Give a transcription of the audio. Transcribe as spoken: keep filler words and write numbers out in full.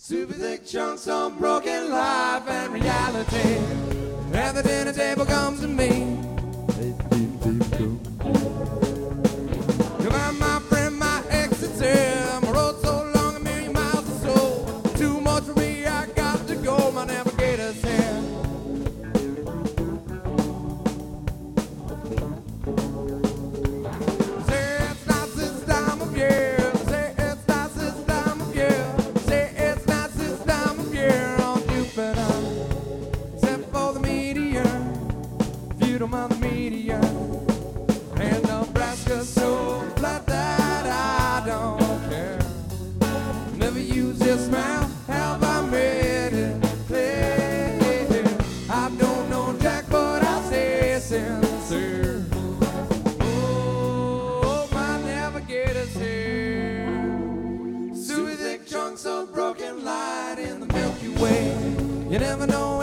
Super thick chunks of broken life and reality. And the dinner table comes to me. Come on, my friend, my exit's here. My road so long, a million miles or so. Too much for me, I got to go. My navigator's here. Say it's not this time of year. Say it's not this time of year. Say it's not this time of year on Jupiter. Except for the meteor. If you don't mind the meteor. And Nebraska's so flat that I don't care. Never use this mouth, have I made it clear? I don't know Jack, but I say sincere. Oh, my navigator's here. Super thick chunks of broken light in the Milky Way. You never know